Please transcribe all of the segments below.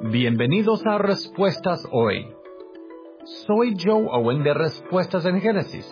Bienvenidos a Respuestas Hoy. Soy Joe Owen de Respuestas en Génesis.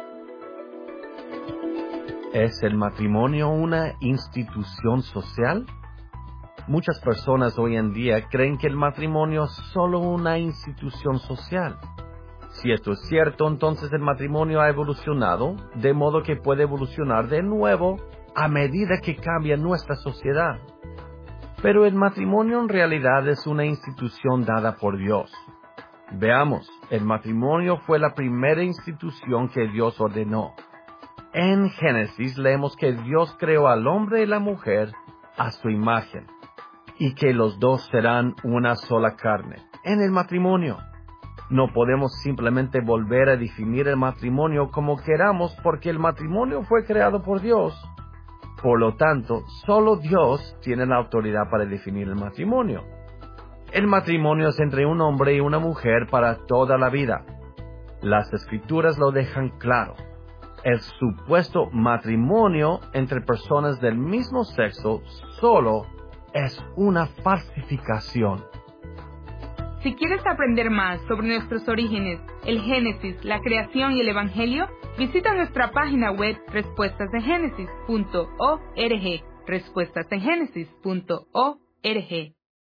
¿Es el matrimonio una institución social? Muchas personas hoy en día creen que el matrimonio es solo una institución social. Si esto es cierto, entonces el matrimonio ha evolucionado, de modo que puede evolucionar de nuevo a medida que cambia nuestra sociedad. Pero el matrimonio en realidad es una institución dada por Dios. Veamos, el matrimonio fue la primera institución que Dios ordenó. En Génesis leemos que Dios creó al hombre y la mujer a su imagen, y que los dos serán una sola carne. En el matrimonio, no podemos simplemente volver a definir el matrimonio como queramos porque el matrimonio fue creado por Dios. Por lo tanto, solo Dios tiene la autoridad para definir el matrimonio. El matrimonio es entre un hombre y una mujer para toda la vida. Las Escrituras lo dejan claro. El supuesto matrimonio entre personas del mismo sexo solo es una falsificación. Si quieres aprender más sobre nuestros orígenes, el Génesis, la creación y el Evangelio, visita nuestra página web respuestasengenesis.org, respuestasengenesis.org.